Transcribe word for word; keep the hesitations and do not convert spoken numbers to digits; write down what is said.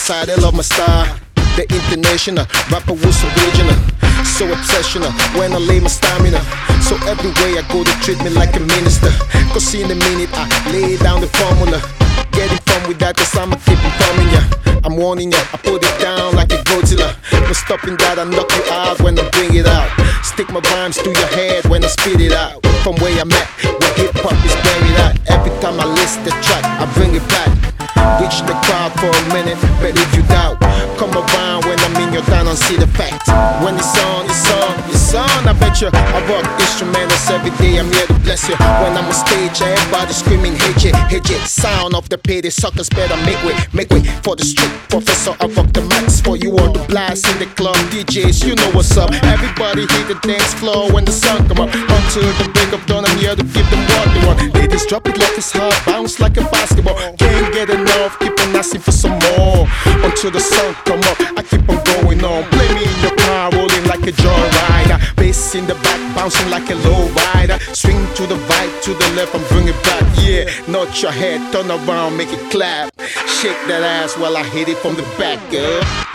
side, they love my style. The international rapper was original, so exceptional when I lay my stamina. So everywhere I go, they treat me like a minister. Cause in a minute I lay down the formula. Getting fun with that, cause I'ma keep informing ya. I'm warning ya, I put it down like a Godzilla. No stopping that, I knock you out when I bring it out. Stick my rhymes to your head when I spit it out. From where I'm at, where hip hop is buried at. Every time I list the track, I bring it back. Reach the crowd for a minute, but if you doubt, come around when I'm in your town and see the fact. When it's on, it's on, it's on. I bet you I rock instrumentals every day, I'm here to bless you. When I'm on stage, everybody screaming, hey J, hey J. Sound of the pity suckers better make way, make way for the street professor. I rock the max for you all the blast in the club. D Js, you know what's up. Everybody hit the dance floor when the sun come up. Until the break of dawn, I'm here to give them what they want. Ladies drop it like it's hot, bounce like a basketball. Can't get enough, keep on asking for some more. Until the sun come up, I keep on going on. Play me in your car, rolling like a joyrider. Bass in the back, bouncing like a low rider. Swing to the right, to the left, and bring it back. Yeah, nod your head, turn around, make it clap. Shake that ass while I hit it from the back, girl.